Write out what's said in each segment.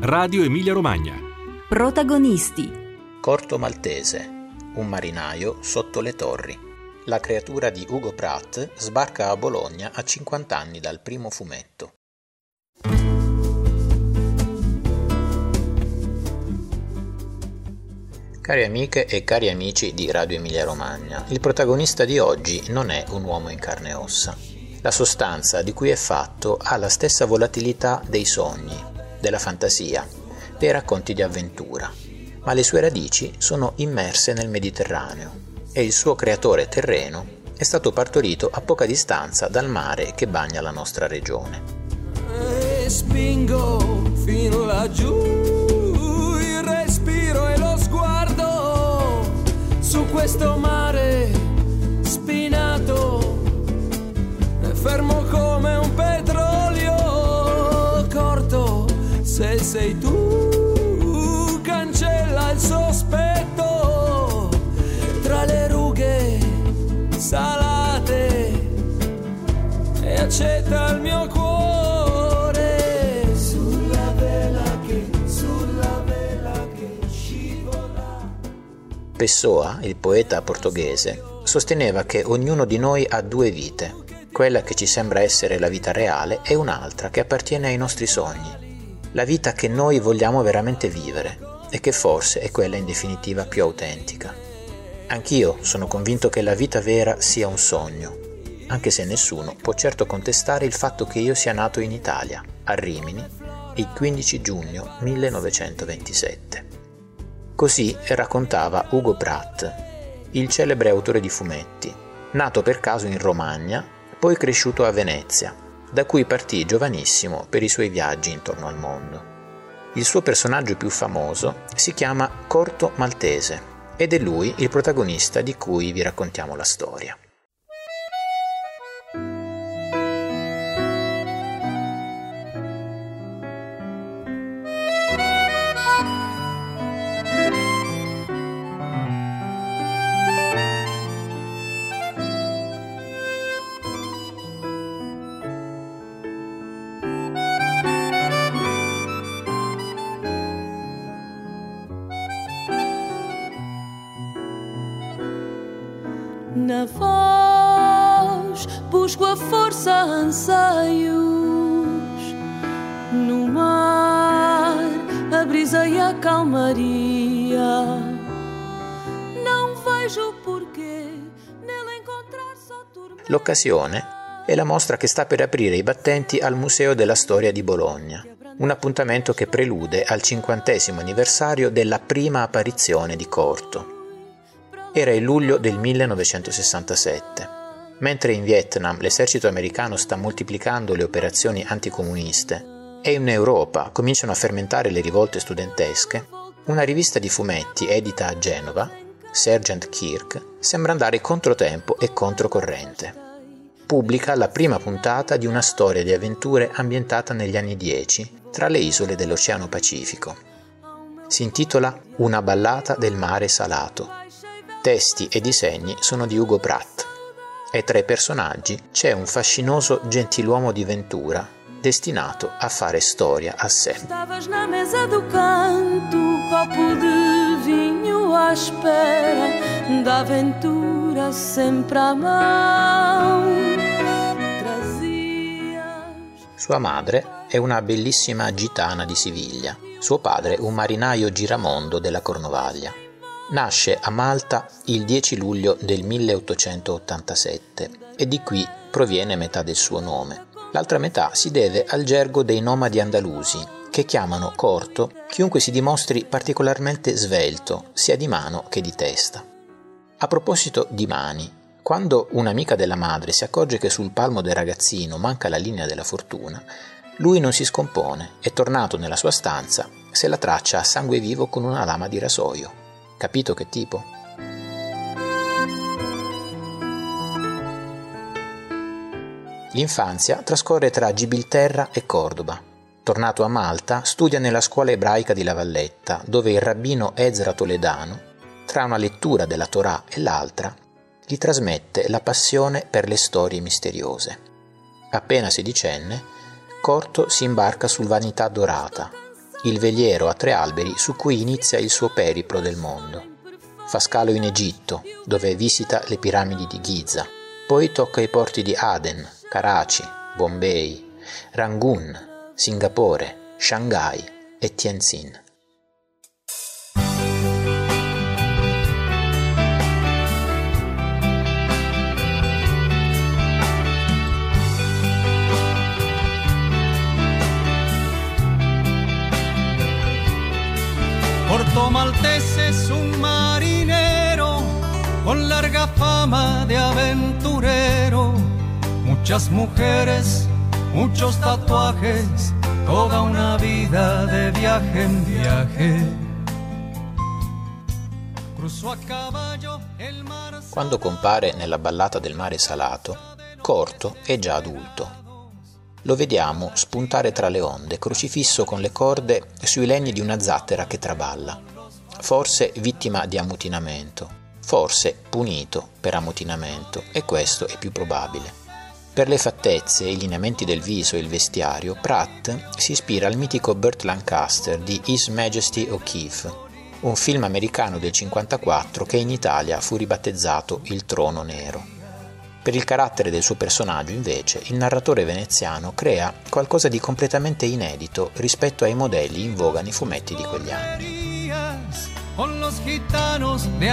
Radio Emilia Romagna. Protagonisti: Corto Maltese, un marinaio sotto le torri. La creatura di Hugo Pratt sbarca a Bologna a 50 anni dal primo fumetto. Cari amiche e cari amici di Radio Emilia Romagna, il protagonista di oggi non è un uomo in carne e ossa. La sostanza di cui è fatto ha la stessa volatilità dei sogni, della fantasia, dei racconti di avventura, ma le sue radici sono immerse nel Mediterraneo e il suo creatore terreno è stato partorito a poca distanza dal mare che bagna la nostra regione. E spingo fino laggiù il respiro e lo sguardo su questo mare spinato, fermo come un petrolio corto. Se sei tu, cancella il sospetto tra le rughe salate e accetta il mio cuore sulla vela che scivola. Pessoa, il poeta portoghese, sosteneva che ognuno di noi ha due vite, quella che ci sembra essere la vita reale e un'altra che appartiene ai nostri sogni, la vita che noi vogliamo veramente vivere e che forse è quella in definitiva più autentica. Anch'io sono convinto che la vita vera sia un sogno, anche se nessuno può certo contestare il fatto che io sia nato in Italia, a Rimini, il 15 giugno 1927. Così raccontava Hugo Pratt, il celebre autore di fumetti, nato per caso in Romagna, poi cresciuto a Venezia, da cui partì giovanissimo per i suoi viaggi intorno al mondo. Il suo personaggio più famoso si chiama Corto Maltese ed è lui il protagonista di cui vi raccontiamo la storia. Na voz busco a força, anseios. No mar, a brisa e a calmaria. Não vejo porquê nele encontrar só tormento. L'occasione è la mostra che sta per aprire i battenti al Museo della Storia di Bologna, un appuntamento che prelude al 50° anniversario della prima apparizione di Corto. Era il luglio del 1967. Mentre in Vietnam l'esercito americano sta moltiplicando le operazioni anticomuniste e in Europa cominciano a fermentare le rivolte studentesche, una rivista di fumetti edita a Genova, Sergeant Kirk, sembra andare controtempo e controcorrente. Pubblica la prima puntata di una storia di avventure ambientata negli anni 10 tra le isole dell'Oceano Pacifico. Si intitola Una ballata del mare salato. Testi e disegni sono di Hugo Pratt e tra i personaggi c'è un fascinoso gentiluomo di Ventura destinato a fare storia a sé. Estavas na mesa do canto, copo de vinho à espera da aventura sempre à mão. Sua madre è una bellissima gitana di Siviglia, suo padre un marinaio giramondo della Cornovaglia. Nasce a Malta il 10 luglio del 1887 e di qui proviene metà del suo nome. L'altra metà si deve al gergo dei nomadi andalusi, che chiamano corto chiunque si dimostri particolarmente svelto, sia di mano che di testa. A proposito di mani, quando un'amica della madre si accorge che sul palmo del ragazzino manca la linea della fortuna, lui non si scompone e, tornato nella sua stanza, se la traccia a sangue vivo con una lama di rasoio. Capito che tipo? L'infanzia trascorre tra Gibilterra e Cordoba. Tornato a Malta, studia nella scuola ebraica di La Valletta, dove il rabbino Ezra Toledano, tra una lettura della Torah e l'altra, gli trasmette la passione per le storie misteriose. Appena sedicenne, Corto si imbarca sul Vanità Dorata, il veliero a 3 alberi su cui inizia il suo periplo del mondo. Fa scalo in Egitto, dove visita le piramidi di Giza, poi tocca i porti di Aden, Karachi, Bombay, Rangoon, Singapore, Shanghai e Tianjin. Corto Maltese es un marinero con larga fama de aventurero, muchas mujeres, muchos tatuajes, toda una vida de viaje en viaje. Cruzó a caballo el mar. Quando compare nella ballata del mare salato, Corto è già adulto. Lo vediamo spuntare tra le onde, crocifisso con le corde sui legni di una zattera che traballa, forse vittima di ammutinamento, forse punito per ammutinamento, e questo è più probabile. Per le fattezze, i lineamenti del viso e il vestiario, Pratt si ispira al mitico Burt Lancaster di His Majesty O'Keefe, un film americano del 1954 che in Italia fu ribattezzato Il Trono Nero. Per il carattere del suo personaggio, invece, il narratore veneziano crea qualcosa di completamente inedito rispetto ai modelli in voga nei fumetti di quegli anni. Con los gitanos de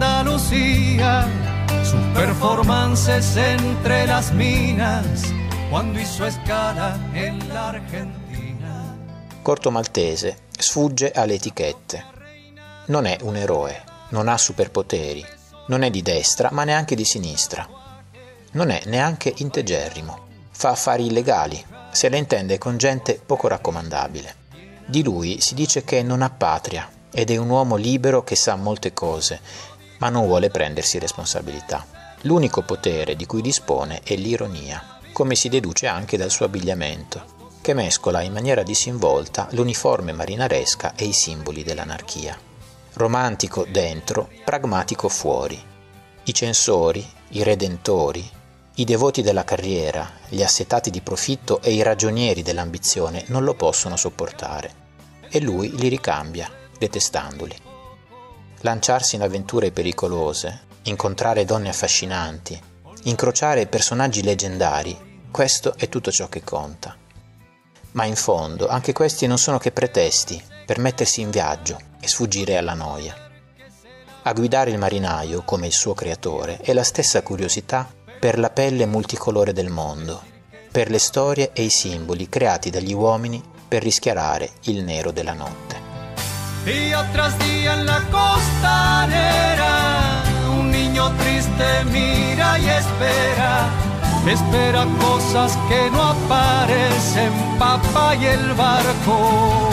Andalucía, sus performances entre las minas, cuando hizo escala en la Argentina. Corto Maltese sfugge alle etichette. Non è un eroe, non ha superpoteri, non è di destra ma neanche di sinistra. Non è neanche integerrimo, fa affari illegali, se la intende con gente poco raccomandabile. Di lui si dice che non ha patria ed è un uomo libero che sa molte cose, ma non vuole prendersi responsabilità. L'unico potere di cui dispone è l'ironia, come si deduce anche dal suo abbigliamento, che mescola in maniera disinvolta l'uniforme marinaresca e i simboli dell'anarchia. Romantico dentro, pragmatico fuori. I censori, i redentori, i devoti della carriera, gli assetati di profitto e i ragionieri dell'ambizione non lo possono sopportare, e lui li ricambia, detestandoli. Lanciarsi in avventure pericolose, incontrare donne affascinanti, incrociare personaggi leggendari, questo è tutto ciò che conta. Ma in fondo anche questi non sono che pretesti per mettersi in viaggio e sfuggire alla noia. A guidare il marinaio, come il suo creatore, è la stessa curiosità per la pelle multicolore del mondo, per le storie e i simboli creati dagli uomini per rischiarare il nero della notte. Día tras día en la costanera, un niño triste mira y espera, espera cosas que no aparecen, papá y el barco.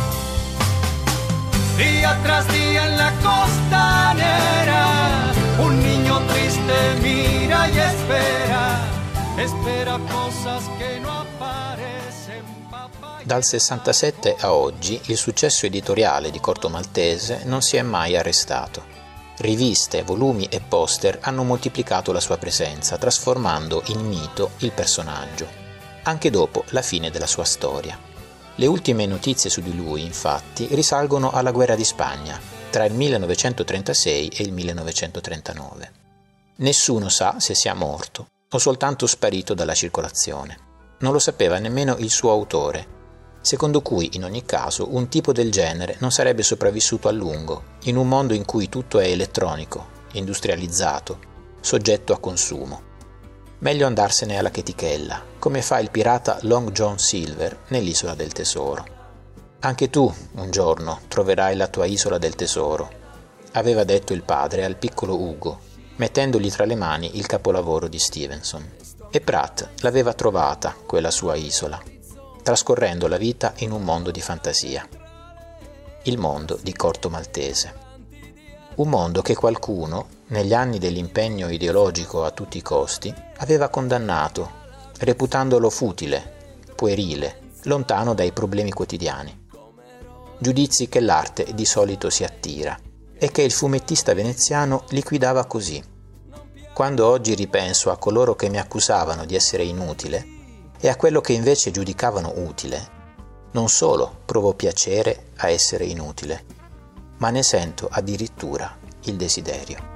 Día tras día en la costanera, un niño triste mira y espera, espera cosas que no aparecen, papá. Dal 67 a oggi il successo editoriale di Corto Maltese non si è mai arrestato. Riviste, volumi e poster hanno moltiplicato la sua presenza, trasformando in mito il personaggio, anche dopo la fine della sua storia. Le ultime notizie su di lui, infatti, risalgono alla guerra di Spagna, tra il 1936 e il 1939. Nessuno sa se sia morto o soltanto sparito dalla circolazione. Non lo sapeva nemmeno il suo autore, secondo cui in ogni caso un tipo del genere non sarebbe sopravvissuto a lungo in un mondo in cui tutto è elettronico, industrializzato, soggetto a consumo. Meglio andarsene alla chetichella, come fa il pirata Long John Silver nell'Isola del Tesoro. Anche tu, un giorno, troverai la tua isola del tesoro, aveva detto il padre al piccolo Ugo, mettendogli tra le mani il capolavoro di Stevenson. E Pratt l'aveva trovata, quella sua isola, trascorrendo la vita in un mondo di fantasia. Il mondo di Corto Maltese. Un mondo che qualcuno, negli anni dell'impegno ideologico a tutti i costi, aveva condannato, reputandolo futile, puerile, lontano dai problemi quotidiani. Giudizi che l'arte di solito si attira e che il fumettista veneziano liquidava così. Quando oggi ripenso a coloro che mi accusavano di essere inutile e a quello che invece giudicavano utile, Non solo provo piacere a essere inutile, ma ne sento addirittura il desiderio.